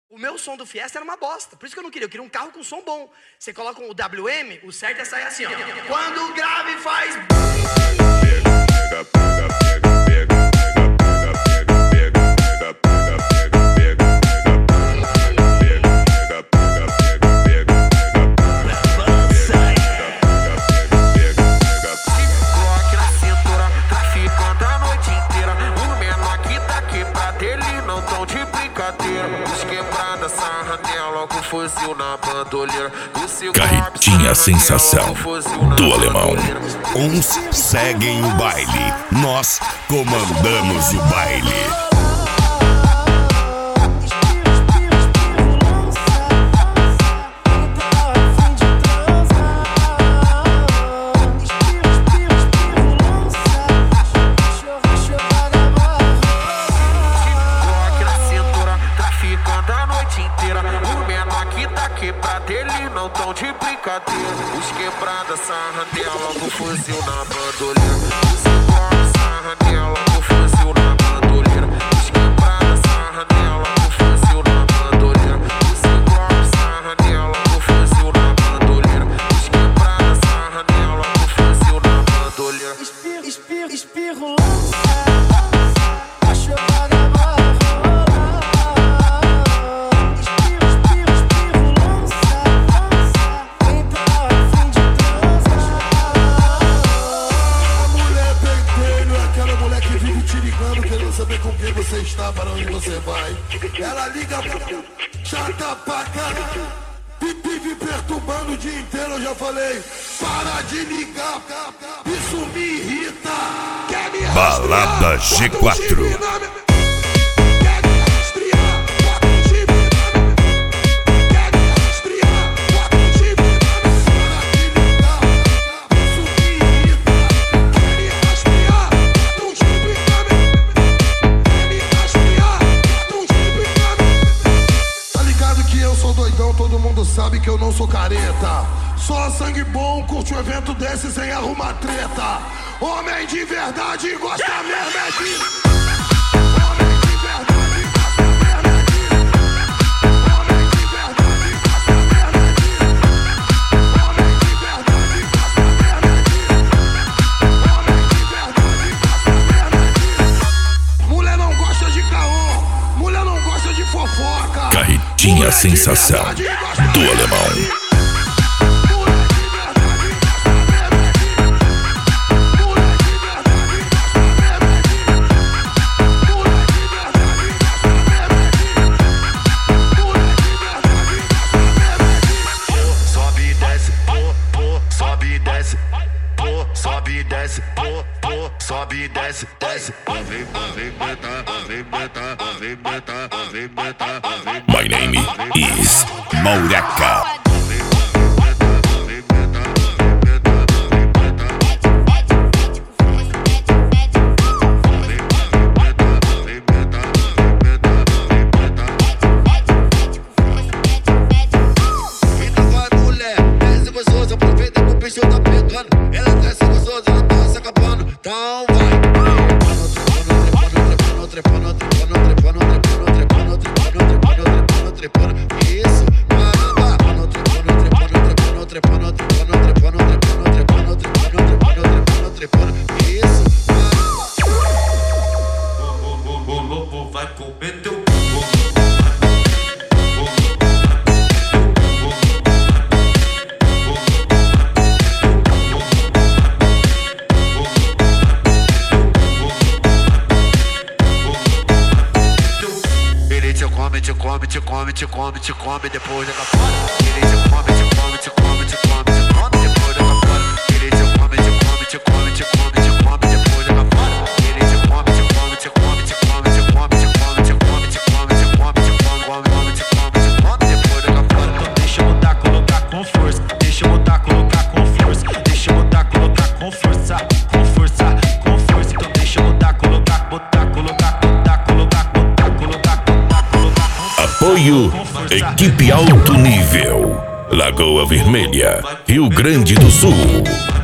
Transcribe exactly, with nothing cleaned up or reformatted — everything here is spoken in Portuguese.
O meu som do Fiesta era uma bosta, por isso que eu não queria, eu queria um carro com som bom. Você coloca o W M, o certo é sair assim, ó. Quando o grave faz... Pega, pega, pega, pega, pega, pega, pega, pega, pega, Carretinha Sensação do Alemão. Uns seguem o baile, nós comandamos o baile. De brincadeira, os quebradas sarranel, logo fuzil na bandoleira. Os iguais sarranel, logo fuzil na bandoleira. Os quebradas sarranel, logo fuzil na bandoleira. Os iguais sarranel, logo fuzil na bandoleira. Os quebradas sarranel, logo fuzil na bandoleira. Espirro, espirro, espirro, lança. A chorada vai rolar. Espirro, espirro, espirro, lança. Querendo saber com quem você está, para onde você vai. Ela liga pra... chata pra caralho. Vive perturbando o dia inteiro, eu já falei. Para de ligar, isso me irrita. Quer me Balada G quatro. Todo mundo sabe que eu não sou careta. Só sangue bom curte um evento desse sem arrumar treta. Homem de verdade gosta mesmo é de... Homem de verdade gosta mesmo é de... Homem de verdade gosta mesmo é de... Homem de verdade gosta mesmo é de... Homem de verdade gosta mesmo é de... Mulher não gosta de caô, mulher não gosta de fofoca. Carretinha Sensação do Alemão. Sobe e desce, sobe e desce, sobe e desce, sobe e desce, desce. My name is Mauraca. Então vai mulher, desce gostoso, aproveita que o bicho tá pegando. Ela desce gostoso, ela tá se acabando. Então vai. Trepando, trepando, trepando, trepando, trepando, trepando, trepando, trepando, trepando, isso, caramba. Trepando, trepando, trepando, trepando, trepando, trepando, trepando, trepando, trepando, trepando, trepando, isso, caramba. O lobo vai comer teu te come, te come, te come, te come, depois joga fora. Ele te come, te come, te come, te come, te come, depois joga fora. Ele te come, te come, te come, te come, te come, depois joga fora. Ele te come, te come, te come, te come, te come, te come, te come, te come, te come, te come, come, te come, te come, depois joga fora. Então deixa eu botar, colocar com força. Deixa eu botar, colocar com força. Deixa eu botar, colocar com força, com força, com força. Então deixa eu botar, colocar, botar, colocar, botar, colocar, botar, colocar, botar, colocar. Apoio Equipe Alto Nível, Lagoa Vermelha, Rio Grande do Sul.